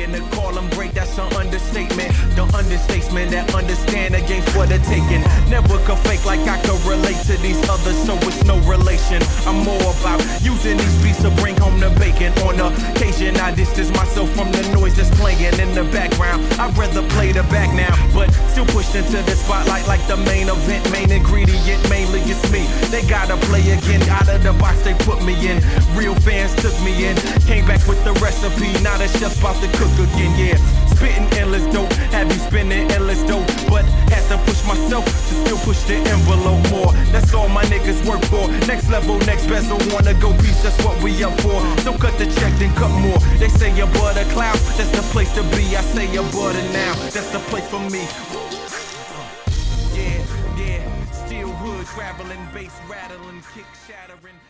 And to call them great, that's an understatement. The understatement that understand the game's for the taking. Never could fake like I could relate to these others, so it's no relation. I'm more about using these beats to bring home the bacon. On occasion, I distance myself from the noise that's playing in the background. I'd rather play the back now, but still pushed into the spotlight like the main event. Main ingredient, mainly it's me. They gotta play again, out of the box they put me in. Real fans took me in, came back with the recipe. Now the chef's about to cook again, yeah. Spitting endless dope, have you spinning endless dope, but had to push myself to still push the envelope more. That's all my niggas work for. Next level, next bezel, wanna go beast, that's what we up for. So cut the check, then cut more. They say you're butter clouds, that's the place to be. I say you're butter now, that's the place for me. Yeah, yeah, still wood, traveling, bass rattling, kick shattering.